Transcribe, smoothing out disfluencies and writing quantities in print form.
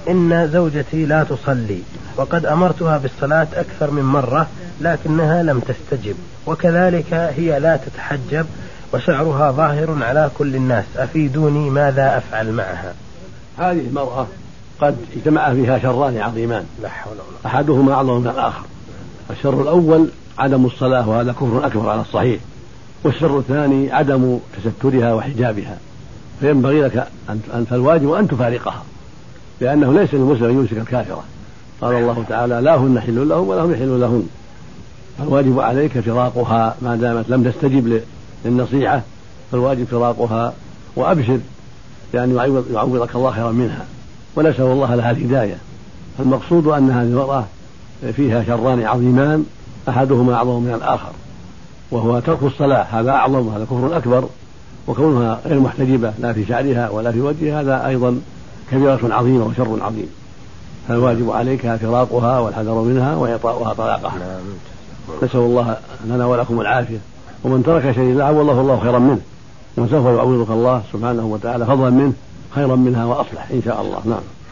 إن زوجتي لا تصلي وقد أمرتها بالصلاة أكثر من مرة لكنها لم تستجب، وكذلك هي لا تتحجب وشعرها ظاهر على كل الناس، أفيدوني ماذا أفعل معها؟ هذه المرأة قد اجتمع فيها شران عظيمان أحدهما أعظم من الآخر. الشر الأول عدم الصلاة، وهذا كفر أكبر على الصحيح، والشر الثاني عدم تسترها وحجابها، فينبغي لك فالواجب أن تفارقها، لأنه ليس للمسلم أن يمسك الكافرة. قال الله تعالى لا هن حل لهم ولا هم يحلون لهن، فالواجب عليك فراقها ما دامت لم تستجب للنصيحة، فالواجب فراقها وأبشر، لأن يعوضك الله خيرا منها، ونسأل الله لها الهداية. فالمقصود أن هذه المرأة فيها شران عظيمان أحدهما أعظم من الآخر، وهو ترك الصلاة، هذا أعظم، هذا كفر أكبر، وكونها غير محتجبة لا في شعرها ولا في وجهها هذا أيضا كبيرة عظيمة وشر عظيم، فالواجب عليك فراقها والحذر منها وإعطاؤها طلاقها. نسأل الله لنا ولكم العافية، ومن ترك شيء لا عوضه الله خيرا منه، وسوف يعوضك الله سبحانه وتعالى فضلا منه خيرا منها وأصلح إن شاء الله. نعم.